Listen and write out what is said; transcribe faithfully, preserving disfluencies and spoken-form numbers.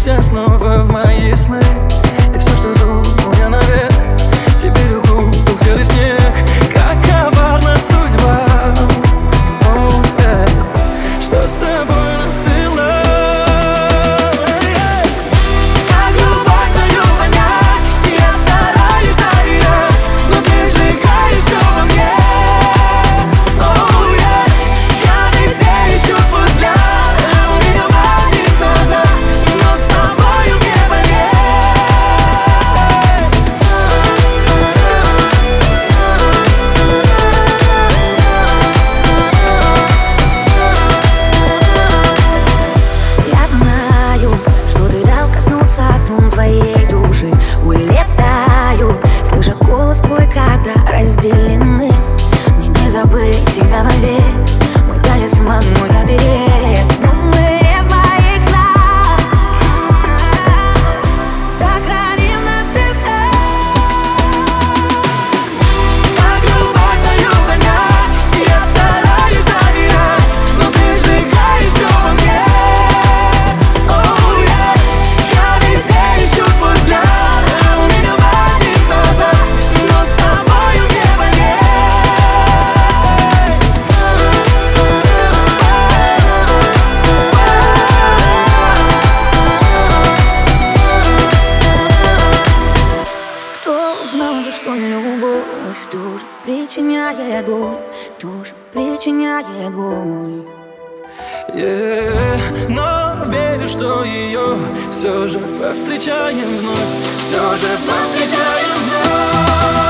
Вернешься снова в мои сны. И все, что думал я навек, теперь укутал серый снег. Как коварна судьба. Oh, yeah. Что с тобой насыло? Как любовь твою понять? Я стараюсь заверять, но ты сжигаешь все во мне. Oh, yeah. Я везде ищу твой взгляд, он меня манит назад, но с тобою мне больнее. Я знаю, что ты дал коснуться струн твоей души. Улетаю, слыша голос твой, когда разделены. Мне не забыть тебя вовек, мой талисман, мой оберег. Но мы в моих снах сохраним нас сердце. Как любовь твою понять? Я стараюсь заверять, но ты сжигаешь все во мне. Oh, yeah. Я везде ищу твой взгляд, он меня манит назад, но с тобою мне больнее. Кто знал же, что любовь тоже причиняет боль, тоже причиняет боль. Yeah. Но верю, что ее все же повстречаем вновь, все же повстречаем вновь.